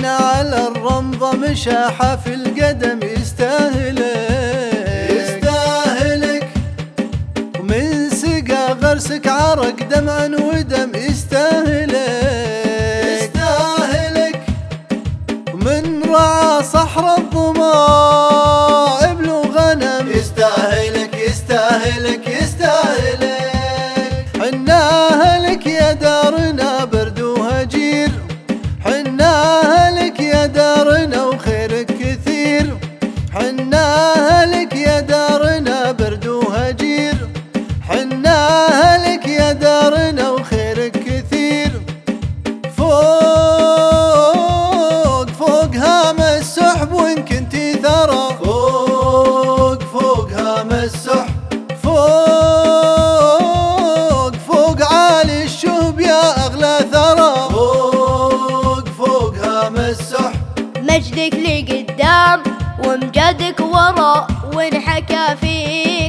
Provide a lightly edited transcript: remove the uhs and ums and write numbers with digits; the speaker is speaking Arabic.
حنا على الرمضة مشاحة في القدم يستاهلك ومن سقى غرسك عرق دمعا ودم يستاهلك ومن رعى صحر الظما ابل وغنم يستاهلك حنا أهلك يا دارنا برد وهجير، حنا أهلك يا دارنا وخيرك كثير، حنا أهلك يا دارنا برد وهجير، حنا أهلك يا دارنا وخيرك كثير. فوق هام السحب وإن كنتي ثرى، فوق هام السحب، فوق عالي الشهب يا أغلى ثرى، فوق هام السحب. مجدك لقدام وامجادك ورا، وانحكى فيه